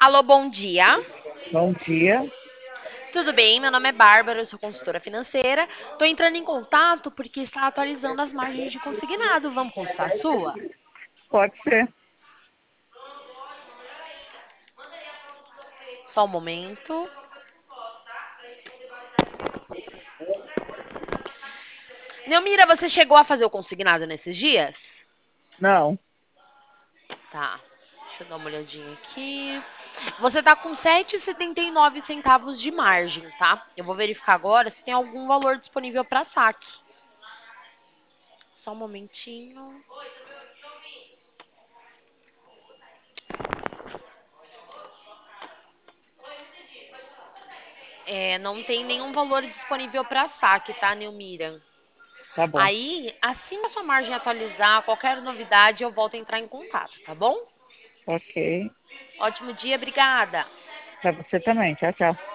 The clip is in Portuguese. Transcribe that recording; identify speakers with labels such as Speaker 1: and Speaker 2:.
Speaker 1: Alô, bom dia.
Speaker 2: Bom dia.
Speaker 1: Tudo bem? Meu nome é Bárbara, eu sou consultora financeira. Estou entrando em contato porque está atualizando as margens de consignado. Vamos consultar a sua?
Speaker 2: Pode ser.
Speaker 1: Só um momento. Neumira, você chegou a fazer o consignado nesses dias?
Speaker 2: Não,
Speaker 1: Tá. Deixa eu dar uma olhadinha aqui. Você tá com 7,79 centavos de margem, tá? Eu vou verificar agora se tem algum valor disponível para saque. Só um momentinho. Não tem nenhum valor disponível para saque, tá, Neumira?
Speaker 2: tá bom.
Speaker 1: Aí, assim que a sua margem atualizar, qualquer novidade, eu volto a entrar em contato, tá bom?
Speaker 2: Ok.
Speaker 1: Ótimo dia, obrigada.
Speaker 2: Para você também. Tchau, tchau.